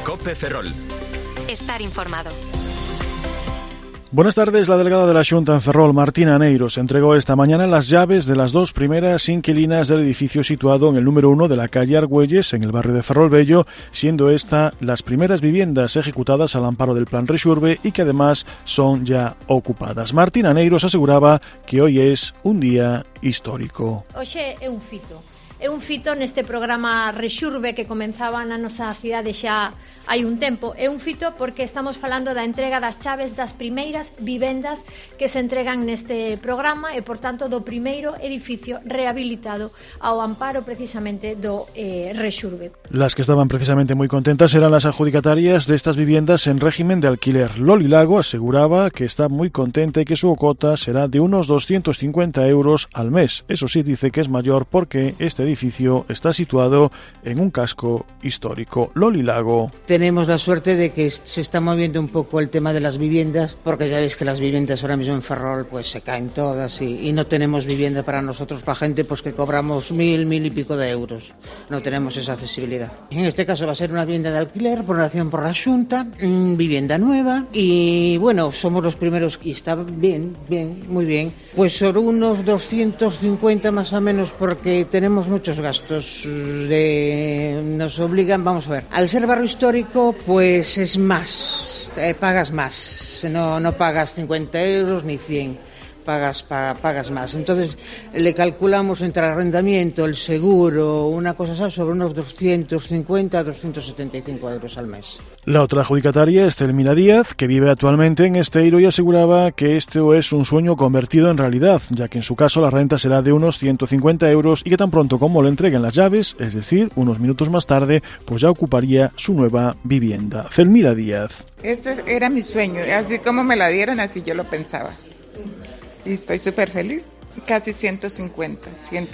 COPE Ferrol. Estar informado. Buenas tardes. La delegada de la Xunta en Ferrol, Martina Neiros, entregó esta mañana las llaves de las dos primeras inquilinas del edificio situado en el número 1 de la calle Argüelles, en el barrio de Ferrol Bello, siendo esta las primeras viviendas ejecutadas al amparo del Plan Rexurbe y que además son ya ocupadas. Martina Neiros aseguraba que hoy es un día histórico. Hoxe é un fito. É un fito neste programa Rexurbe que comenzaba na nosa cidade xa hai un tempo. É un fito porque estamos falando da entrega das chaves das primeiras vivendas que se entregan neste programa e, por tanto, do primeiro edificio rehabilitado ao amparo precisamente do Rexurbe. Las que estaban precisamente muy contentas eran las adjudicatarias de estas viviendas en régimen de alquiler. Loli Lago aseguraba que está muy contenta y que su cuota será de unos 250 euros al mes. Eso sí, dice que es mayor porque este edificio está situado en un casco histórico. Loli Lago. Tenemos la suerte de que se está moviendo un poco el tema de las viviendas, porque ya veis que las viviendas ahora mismo en Ferrol pues se caen todas y no tenemos vivienda para nosotros, para gente pues que cobramos 1.000 y pico de euros. No tenemos esa accesibilidad. En este caso va a ser una vivienda de alquiler por acción por la Xunta, vivienda nueva y bueno, somos los primeros y está bien, muy bien. Pues sobre unos 250 más o menos porque tenemos muchos gastos, nos obligan, vamos a ver, al ser barrio histórico pues es más, pagas más, no pagas 50 euros ni 100, pagas más. Entonces le calculamos entre el arrendamiento, el seguro, una cosa así, sobre unos 250 a 275 euros al mes. La otra adjudicataria es Telmina Díaz, que vive actualmente en Esteiro y aseguraba que esto es un sueño convertido en realidad, ya que en su caso la renta será de unos 150 euros y que tan pronto como le entreguen las llaves, es decir, unos minutos más tarde, pues ya ocuparía su nueva vivienda. Telmina Díaz. Esto era mi sueño, así como me la dieron, así yo lo pensaba. Y estoy súper feliz. Casi 150,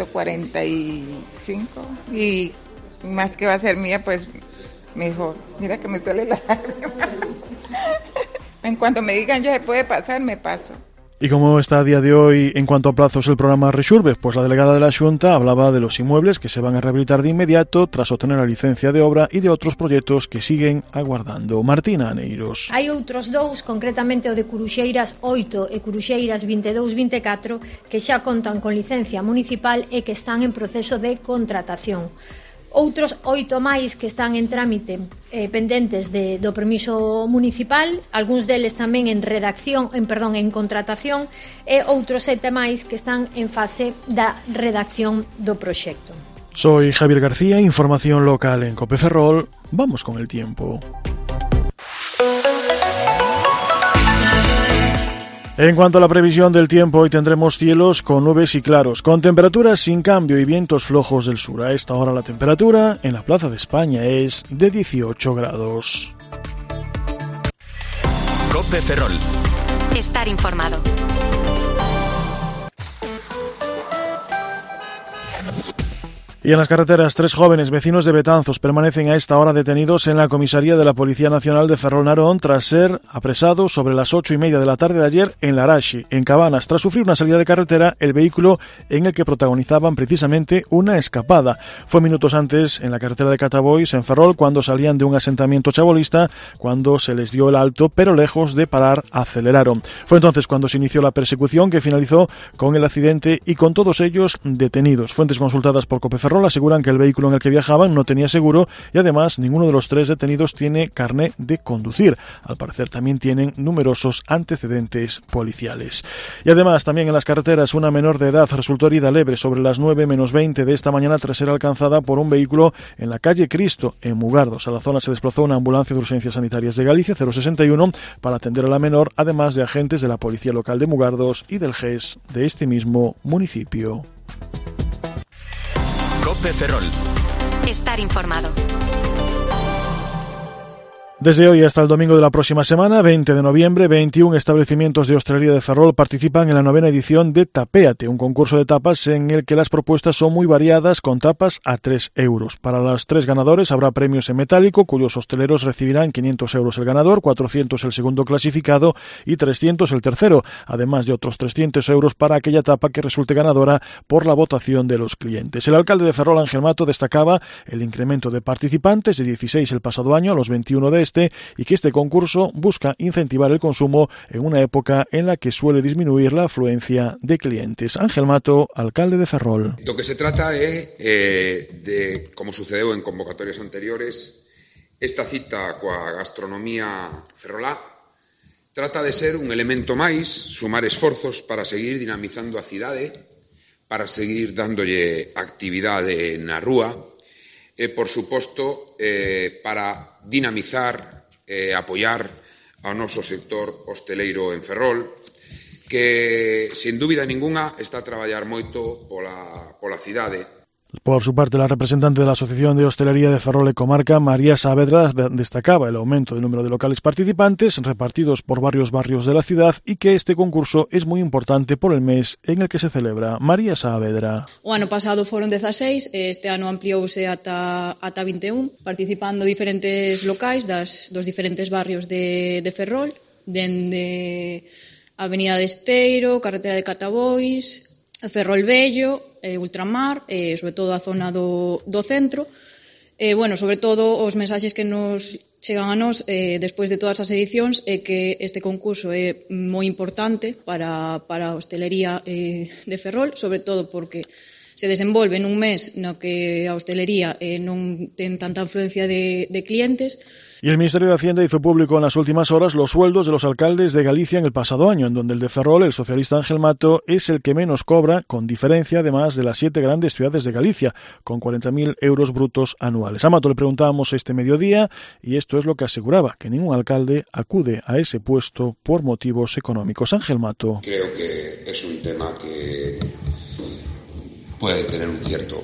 145. Y más que va a ser mía, pues me dijo, mira que me sale la lágrima. En cuanto me digan ya se puede pasar, me paso. ¿Y cómo está a día de hoy en cuanto a plazos el programa Rexurbe? Pues la delegada de la Xunta hablaba de los inmuebles que se van a rehabilitar de inmediato tras obtener la licencia de obra y de otros proyectos que siguen aguardando. Martina Neiros. Hai outros dous, concretamente o de Curuxeiras 8 e Curuxeiras 22-24, que xa contan con licencia municipal e que están en proceso de contratación. Outros 8 máis que están en trámite pendentes do permiso municipal, algúns deles tamén en contratación e outros 7 máis que están en fase da redacción do proxecto. Soy Javier García, información local en COPE Ferrol. Vamos con el tiempo. En cuanto a la previsión del tiempo, hoy tendremos cielos con nubes y claros, con temperaturas sin cambio y vientos flojos del sur. A esta hora la temperatura en la Plaza de España es de 18 grados. COPE Ferrol. Estar informado. Y en las carreteras, 3 jóvenes vecinos de Betanzos permanecen a esta hora detenidos en la comisaría de la Policía Nacional de Ferrol Narón tras ser apresados sobre las 8:30 de la tarde de ayer en Laraxi, en Cabanas, tras sufrir una salida de carretera el vehículo en el que protagonizaban precisamente una escapada. Fue minutos antes en la carretera de Catabois, en Ferrol, cuando salían de un asentamiento chabolista, cuando se les dio el alto, pero lejos de parar, aceleraron. Fue entonces cuando se inició la persecución que finalizó con el accidente y con todos ellos detenidos. Fuentes consultadas por COPE Ferrol aseguran que el vehículo en el que viajaban no tenía seguro y además ninguno de los 3 detenidos tiene carné de conducir. Al parecer también tienen numerosos antecedentes policiales. Y además también en las carreteras una menor de edad resultó herida leve sobre las 9:20 de esta mañana tras ser alcanzada por un vehículo en la calle Cristo en Mugardos. A la zona se desplazó una ambulancia de urgencias sanitarias de Galicia 061 para atender a la menor, además de agentes de la Policía Local de Mugardos y del GES de este mismo municipio. COPE Ferrol. Estar informado. Desde hoy hasta el domingo de la próxima semana, 20 de noviembre, 21 establecimientos de hostelería de Ferrol participan en la 9ª edición de Tapéate, un concurso de tapas en el que las propuestas son muy variadas, con tapas a 3 euros. Para los 3 ganadores habrá premios en metálico, cuyos hosteleros recibirán 500 euros el ganador, 400 el segundo clasificado y 300 el tercero, además de otros 300 euros para aquella tapa que resulte ganadora por la votación de los clientes. El alcalde de Ferrol, Ángel Mato, destacaba el incremento de participantes, de 16 el pasado año a los 21 de y que este concurso busca incentivar el consumo en una época en la que suele disminuir la afluencia de clientes. Ángel Mato, alcalde de Ferrol. Do que se trata é de, como sucedeu en convocatorias anteriores, esta cita coa gastronomía ferrolá trata de ser un elemento máis, sumar esforzos para seguir dinamizando a cidade, para seguir dándolle actividade na rúa e, por suposto, para dinamizar e apoiar ao noso sector hosteleiro en Ferrol, que, sen dúbida ningunha, está a traballar moito pola cidade. Por su parte, la representante de la Asociación de Hostelería de Ferrol y Comarca, María Saavedra, destacaba el aumento del número de locales participantes repartidos por varios barrios de la ciudad y que este concurso es muy importante por el mes en el que se celebra. María Saavedra. O ano pasado foron 16, este ano ampliouse ata 21, participando diferentes locais dos diferentes barrios de Ferrol, dende Avenida de Esteiro, Carretera de Catabois, Ferrol Vello, Ultramar, sobre todo a zona do centro. Sobre todo os mensaxes que nos chegan a nós despois de todas as edicións é que este concurso é moi importante para a hostelería de Ferrol, sobre todo porque se desenvolve nun mes no que a hostelería non ten tanta afluencia de clientes. Y el Ministerio de Hacienda hizo público en las últimas horas los sueldos de los alcaldes de Galicia en el pasado año, en donde el de Ferrol, el socialista Ángel Mato, es el que menos cobra, con diferencia además de las 7 grandes ciudades de Galicia, con 40.000 euros brutos anuales. A Mato le preguntábamos este mediodía y esto es lo que aseguraba, que ningún alcalde acude a ese puesto por motivos económicos. Ángel Mato. Creo que es un tema que puede tener un cierto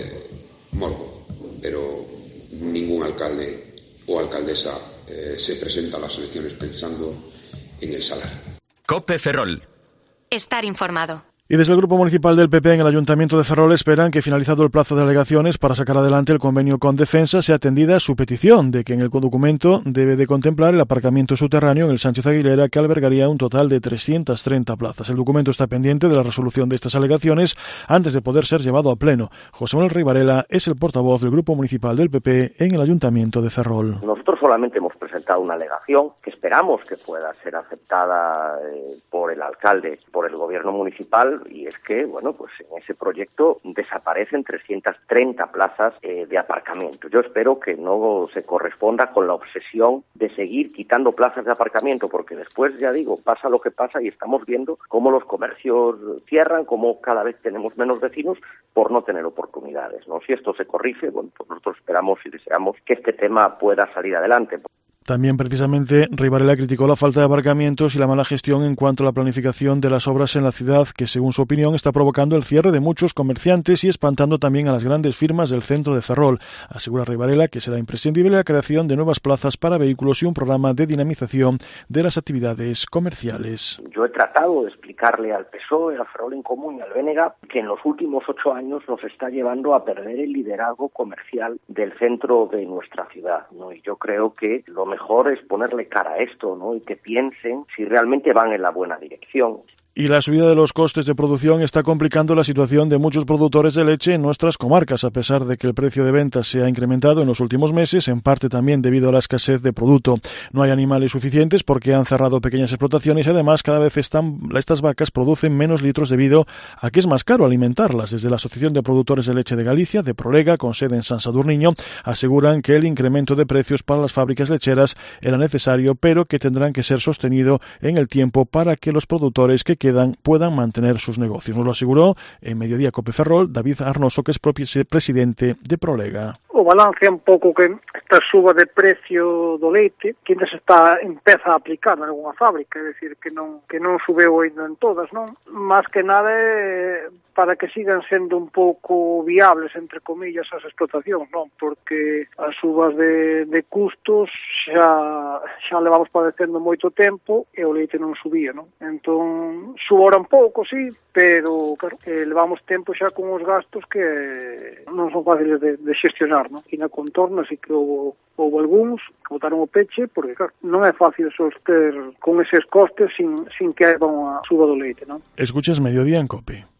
morbo, pero ningún alcalde o alcaldesa se presenta a las elecciones pensando en el salario. COPE Ferrol. Estar informado. Y desde el Grupo Municipal del PP en el Ayuntamiento de Ferrol esperan que, finalizado el plazo de alegaciones para sacar adelante el convenio con Defensa, sea atendida su petición de que en el documento debe de contemplar el aparcamiento subterráneo en el Sánchez Aguilera, que albergaría un total de 330 plazas. El documento está pendiente de la resolución de estas alegaciones antes de poder ser llevado a pleno. José Manuel Rey Varela es el portavoz del Grupo Municipal del PP en el Ayuntamiento de Ferrol. Nosotros solamente hemos presentado una alegación que esperamos que pueda ser aceptada por el alcalde, por el gobierno municipal, y es que, pues en ese proyecto desaparecen 330 plazas de aparcamiento. Yo espero que no se corresponda con la obsesión de seguir quitando plazas de aparcamiento, porque después, ya digo, pasa lo que pasa y estamos viendo cómo los comercios cierran, cómo cada vez tenemos menos vecinos por no tener oportunidades, ¿no? Si esto se corrige, pues nosotros esperamos y deseamos que este tema pueda salir adelante. También, precisamente, Rey Varela criticó la falta de aparcamientos y la mala gestión en cuanto a la planificación de las obras en la ciudad, que, según su opinión, está provocando el cierre de muchos comerciantes y espantando también a las grandes firmas del centro de Ferrol. Asegura Rey Varela que será imprescindible la creación de nuevas plazas para vehículos y un programa de dinamización de las actividades comerciales. Yo he tratado de explicarle al PSOE, a Ferrol en Común y al BNG que en los últimos 8 años nos está llevando a perder el liderazgo comercial del centro de nuestra ciudad, ¿no? Y yo creo que lo mejor es ponerle cara a esto, ¿no? Y que piensen si realmente van en la buena dirección. Y la subida de los costes de producción está complicando la situación de muchos productores de leche en nuestras comarcas, a pesar de que el precio de venta se ha incrementado en los últimos meses, en parte también debido a la escasez de producto. No hay animales suficientes porque han cerrado pequeñas explotaciones y además cada vez estas vacas producen menos litros debido a que es más caro alimentarlas. Desde la Asociación de Productores de Leche de Galicia, de Prolega, con sede en San Sadurniño, aseguran que el incremento de precios para las fábricas lecheras era necesario, pero que tendrán que ser sostenido en el tiempo para que los productores que puedan mantener sus negocios. Nos lo aseguró en Mediodía Cope Ferrol David Arnoso, que es presidente de Prolega. O balance é un pouco que esta suba de precio do leite que ainda empeza a aplicar en algunha fábrica, é dicir, que non subeu ainda en todas, non? Más que nada é para que sigan sendo un pouco viables, entre comillas, as explotacións, non? Porque as subas de custos xa levamos padecendo moito tempo e o leite non subía, non? Entón, subora un pouco, sí, pero, claro, levamos tempo xa con os gastos que non son fáciles de xestionar, non? E na contorna sí que houve algúns que botaron o peche, porque, claro, non é fácil soster con eses costes sin que haiba unha suba do leite, non? Escuchas Mediodía en COPE.